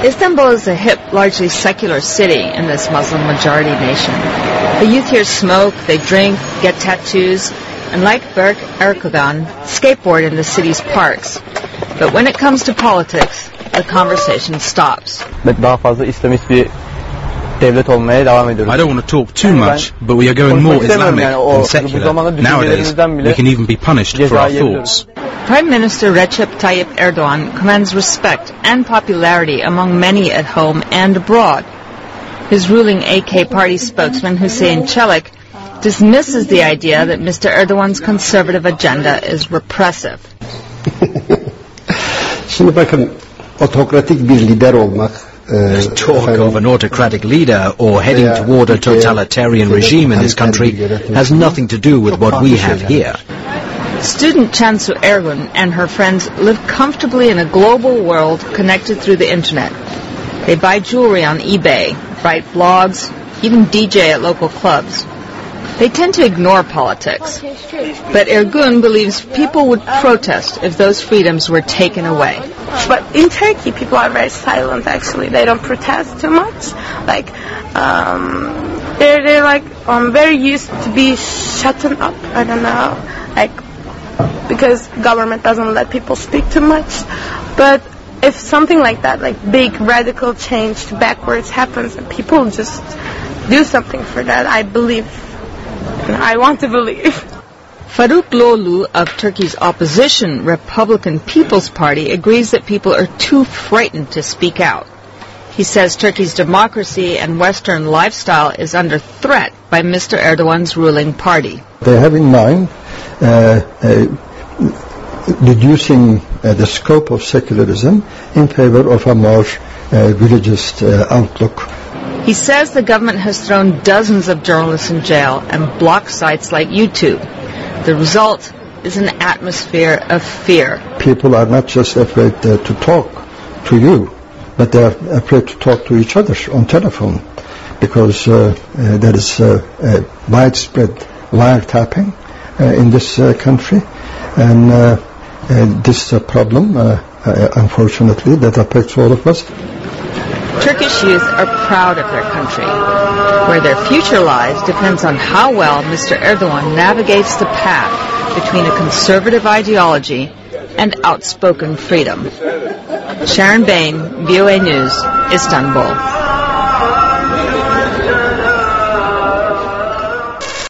Istanbul is a hip, largely secular city in this Muslim-majority nation. The youth here smoke, they drink, get tattoos, and like Berk Erkogan, skateboard in the city's parks. But when it comes to politics, the conversation stops. I don't want to talk too much, but we are going more Islamic than secular. Nowadays, we can even be punished for our thoughts. Prime Minister Recep Tayyip Erdogan commands respect and popularity among many at home and abroad. His ruling AK party spokesman Hüseyin Çelik dismisses the idea that Mr. Erdogan's conservative agenda is repressive. Şimdi bakın, otokratik bir lider olmak. There's talk of an autocratic leader or heading toward a totalitarian regime in this country has nothing to do with what we have here. Student Cansu Ergun and her friends live comfortably in a global world connected through the internet. They buy jewelry on eBay, write blogs, even DJ at local clubs. They tend to ignore politics. But Ergun believes people would protest if those freedoms were taken away. But in Turkey, people are very silent, actually. They don't protest too much. Like, they're like, very used to be shutting up. I don't know. Like, because government doesn't let people speak too much. But if something like that, like big radical change to backwards happens, and people just do something for that, I believe. I want to believe. Faruk Lolu of Turkey's opposition Republican People's Party agrees that people are too frightened to speak out. He says Turkey's democracy and Western lifestyle is under threat by Mr. Erdogan's ruling party. They have in mind reducing the scope of secularism in favor of a more religious outlook. He says the government has thrown dozens of journalists in jail and blocked sites like YouTube. The result is an atmosphere of fear. People are not just afraid to talk to you, but they are afraid to talk to each other on telephone, because there is widespread wiretapping in this country, and this is a problem, unfortunately, that affects all of us. Turkish youth are proud of their country. Where their future lies depends on how well Mr. Erdogan navigates the path between a conservative ideology and outspoken freedom. Sharon Bain, VOA News, Istanbul.